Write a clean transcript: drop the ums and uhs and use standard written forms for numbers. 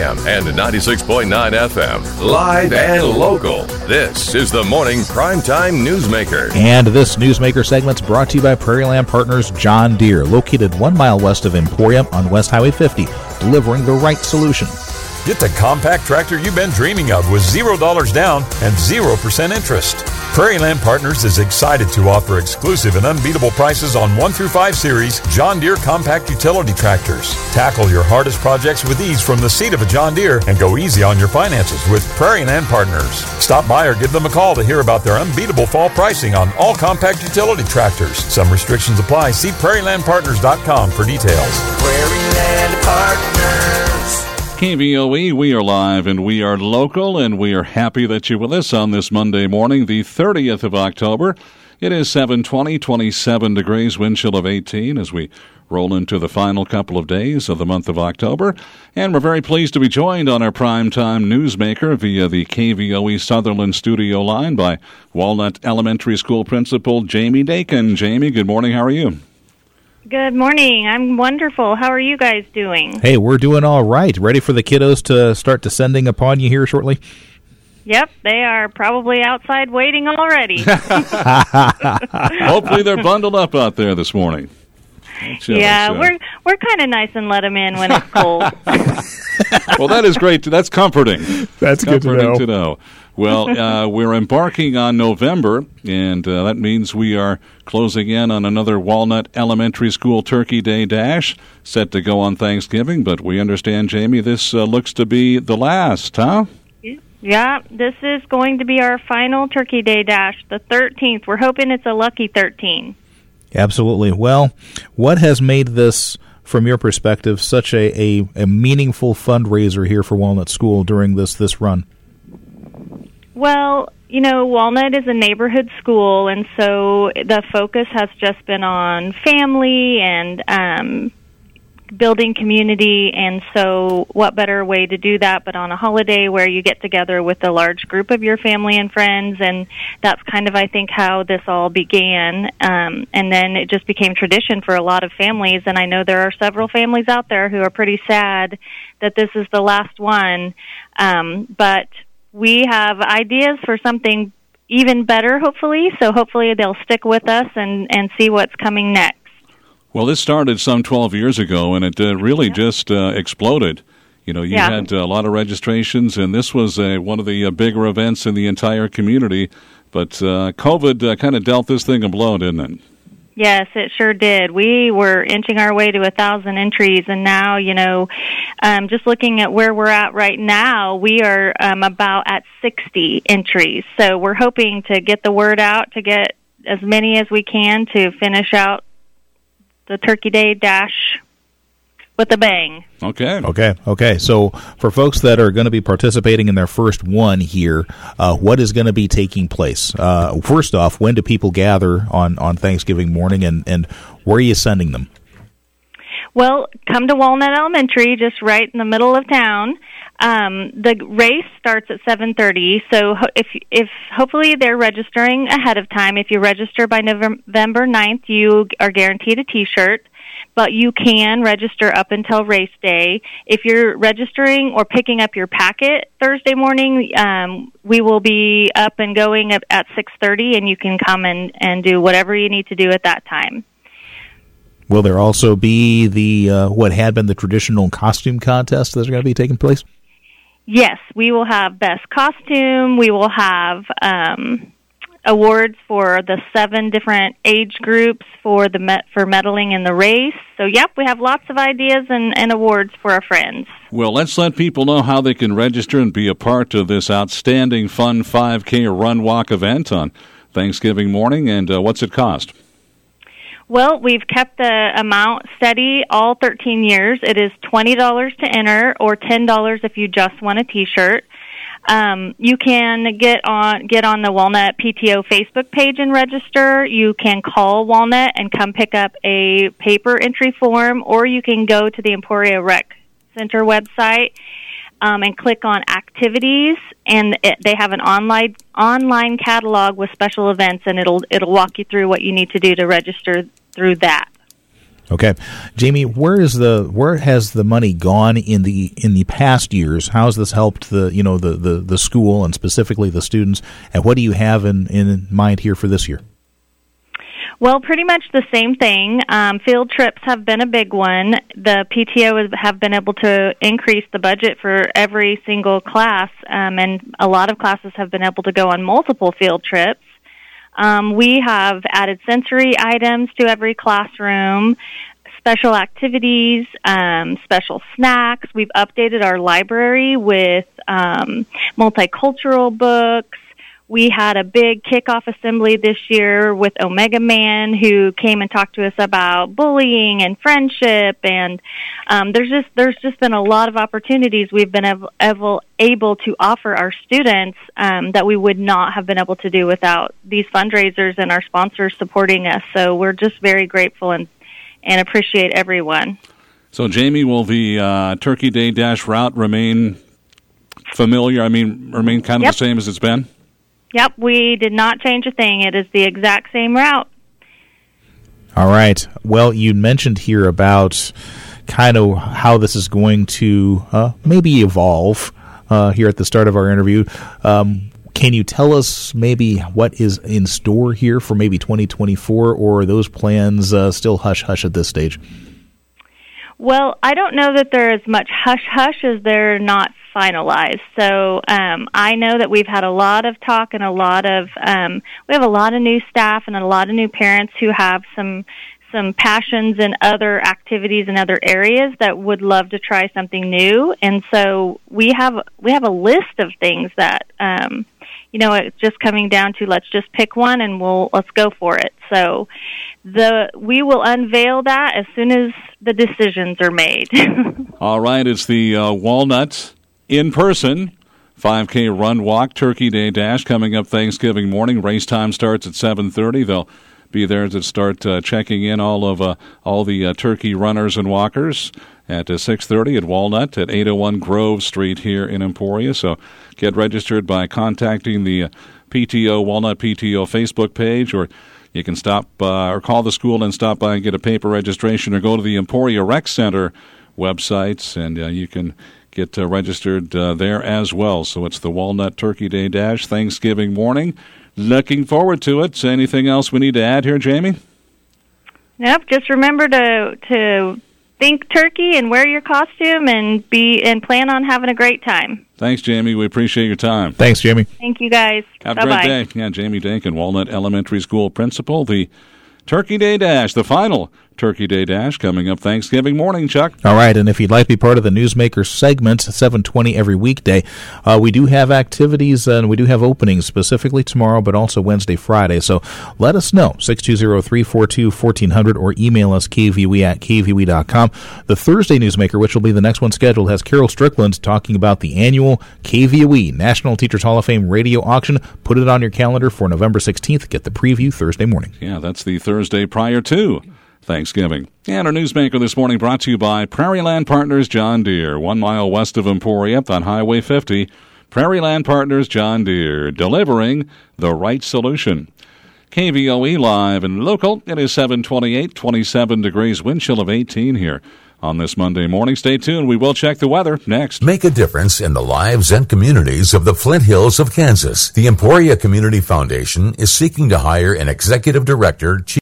AM and 96.9 FM. Live and local. This is the Morning Primetime Newsmaker. And this Newsmaker segment's brought to you by Prairie Land Partners John Deere, located 1 mile west of Emporium on West Highway 50, delivering the right solution. Get the compact tractor you've been dreaming of with $0 down and 0% interest. Prairie Land Partners is excited to offer exclusive and unbeatable prices on 1 through 5 series John Deere compact utility tractors. Tackle your hardest projects with ease from the seat of a John Deere and go easy on your finances with Prairie Land Partners. Stop by or give them a call to hear about their unbeatable fall pricing on all compact utility tractors. Some restrictions apply. See prairielandpartners.com for details. Prairie Land Partners. KVOE, we are live and we are local, and we are happy that you're with us on this Monday morning, the 30th of October. It is 7:20, 27 degrees, wind chill of 18 as we roll into the final couple of days of the month of October. And we're very pleased to be joined on our primetime newsmaker via the KVOE Sutherland studio line by Walnut Elementary School Principal Jamie Dakin. Jamie, good morning. How are you? Good morning. I'm wonderful. How are you guys doing? Hey, we're doing all right. Ready for the kiddos to start descending upon you here shortly? Yep, they are probably outside waiting already. Hopefully they're bundled up out there this morning. Yeah, we're kind of nice and let them in when it's cold. Well, that is great. That's comforting. That's comforting to know. Well, we're embarking on November, and that means we are closing in on another Walnut Elementary School Turkey Day Dash set to go on Thanksgiving. But we understand, Jamie, this looks to be the last, huh? Yeah, this is going to be our final Turkey Day Dash, the 13th. We're hoping it's a lucky 13. Absolutely. Well, what has made this, from your perspective, such a meaningful fundraiser here for Walnut School during this run? Well, you know, Walnut is a neighborhood school, and so the focus has just been on family and building community, and so what better way to do that but on a holiday where you get together with a large group of your family and friends, and that's kind of, I think, how this all began, and then it just became tradition for a lot of families, and I know there are several families out there who are pretty sad that this is the last one, but we have ideas for something even better, hopefully, so hopefully they'll stick with us and see what's coming next. Well, this started some 12 years ago, and it really just exploded. You know, you had a lot of registrations, and this was one of the bigger events in the entire community, but COVID kind of dealt this thing a blow, didn't it? Yes, it sure did. We were inching our way to 1,000 entries, and now, you know, just looking at where we're at right now, we are about at 60 entries. So we're hoping to get the word out, to get as many as we can to finish out the Turkey Day Dash with a bang. Okay. So for folks that are going to be participating in their first one here, what is going to be taking place? First off, when do people gather on Thanksgiving morning, and where are you sending them? Well, come to Walnut Elementary, just right in the middle of town. The race starts at 7:30, so if hopefully they're registering ahead of time. If you register by November 9th, you are guaranteed a T-shirt, but you can register up until race day. If you're registering or picking up your packet Thursday morning, we will be up and going at 6:30, and you can come and do whatever you need to do at that time. Will there also be the what had been the traditional costume contest that's going to be taking place? Yes, we will have best costume. We will have awards for the 7 different age groups for medaling in the race. So, yep, we have lots of ideas and awards for our friends. Well, let's let people know how they can register and be a part of this outstanding, fun 5K run-walk event on Thanksgiving morning. And what's it cost? Well, we've kept the amount steady all 13 years. It is $20 to enter, or $10 if you just want a T-shirt. You can get on the Walnut PTO Facebook page and register. You can call Walnut and come pick up a paper entry form, or you can go to the Emporia Rec Center website and click on activities, and they have an online catalog with special events, and it'll walk you through what you need to do to register through that. Okay, Jamie, where has the money gone in the past years? How has this helped the school and specifically the students? And what do you have in mind here for this year? Well, pretty much the same thing. Field trips have been a big one. The PTO have been able to increase the budget for every single class, and a lot of classes have been able to go on multiple field trips. We have added sensory items to every classroom, special activities, special snacks. We've updated our library with multicultural books. We had a big kickoff assembly this year with Omega Man, who came and talked to us about bullying and friendship, and there's just been a lot of opportunities we've been able to offer our students that we would not have been able to do without these fundraisers and our sponsors supporting us. So we're just very grateful and appreciate everyone. So, Jamie, will the Turkey Day Dash route remain familiar? Remain kind of the same as it's been? Yep, we did not change a thing. It is the exact same route. All right. Well, you mentioned here about kind of how this is going to maybe evolve here at the start of our interview. Can you tell us maybe what is in store here for maybe 2024, or are those plans still hush-hush at this stage? Well, I don't know that they're as much hush-hush as they're not finalized. So I know that we've had a lot of talk and we have a lot of new staff and a lot of new parents who have some passions in other activities in other areas that would love to try something new. And so we have a list of things that it's just coming down to let's just pick one and let's go for it. So we will unveil that as soon as the decisions are made. All right, it's the Walnut in-person 5K Run Walk Turkey Day Dash coming up Thanksgiving morning. Race time starts at 7:30. They'll be there to start checking in all the turkey runners and walkers at 6:30 at Walnut at 801 Grove Street here in Emporia. So get registered by contacting the PTO Walnut PTO Facebook page, or you can stop or call the school and stop by and get a paper registration, or go to the Emporia Rec Center websites, and you can get registered there as well. So it's the Walnut Turkey Day Dash Thanksgiving morning. Looking forward to it. Anything else we need to add here, Jamie? Nope. Just remember to think turkey and wear your costume and plan on having a great time. Thanks, Jamie. We appreciate your time. Thanks, Jamie. Thank you, guys. Have a great day. Yeah, Jamie Dakin, Walnut Elementary School principal. The Turkey Day Dash, the final Turkey Day Dash, coming up Thanksgiving morning, Chuck. All right, and if you'd like to be part of the Newsmaker segment, 7:20 every weekday, we do have activities and we do have openings specifically tomorrow, but also Wednesday, Friday. So let us know, 620-342-1400, or email us, kvoe@kvoe.com. The Thursday Newsmaker, which will be the next one scheduled, has Carol Strickland talking about the annual KVOE National Teachers Hall of Fame radio auction. Put it on your calendar for November 16th. Get the preview Thursday morning. Yeah, that's the Thursday prior to Thanksgiving. And our Newsmaker this morning brought to you by Prairie Land Partners John Deere, 1 mile west of Emporia on Highway 50. Prairie Land Partners John Deere, delivering the right solution. KVOE live and local. It is 7:28, 27 degrees, wind chill of 18 here on this Monday morning. Stay tuned. We will check the weather next. Make a difference in the lives and communities of the Flint Hills of Kansas. The Emporia Community Foundation is seeking to hire an executive director,